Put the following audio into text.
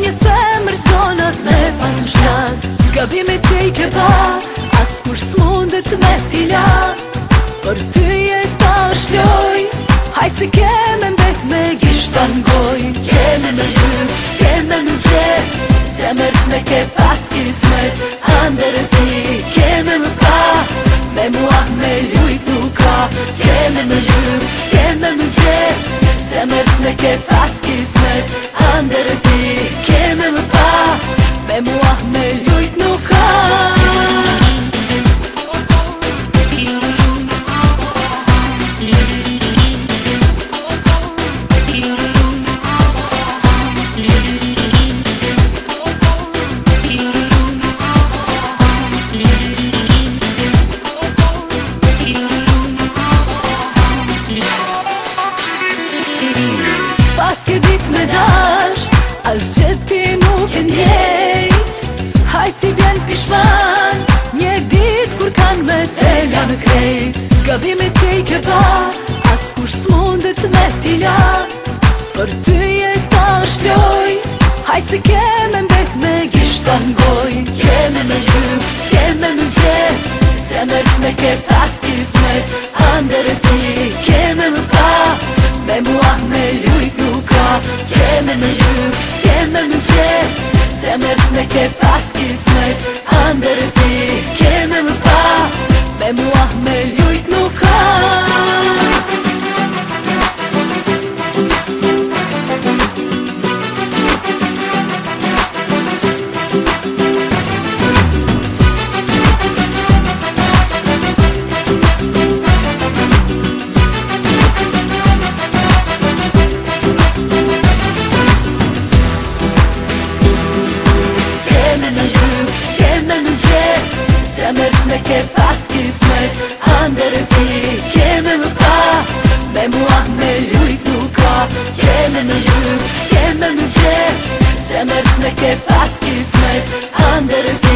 një femër zonat me pas në shlat. Gabime që i ke pa, as kur s'mundet me t'ila. Për ty jeta është loj, hajtë se keme mbet me gishta n'goj. Keme me lyp, s'keme me gjet, zemër s'me ke pas kismet. Andër e ti keme me pa, me mua me lujt nuk ka. Keme me lyp, s'keme me gjet, zemër s'me ke pas kismet. Andër e ti keme me pa, me mua me lujt nuk ka. S'pas ke dit me dasht, as që ti nuk e ndjejt. Hajt si vjen pishman, një dit kur kan me tela në krejt. Gabime që i ke pa, as kush s'mundet me t'ila. Për ty jeta është loj, hajt se keme mbet me gishta n'goj. Keme me lyp, s'keme me gjet, zemër s'me ke pas kismet. Andër e ti keme me pa, me mua me lujt nuk ka. Keme me lyp, s'keme me gjet, zemër s'me ke pas kismet. Andër e ti keme me pa, me mua me lujt nuk ka. Zemër s'me ke pas kismet. Andër e ti keme me pa, me mua me lujt nuk ka. Keme me lyp, s'keme me gjet, zemër s'me ke pas kismet. Andër e ti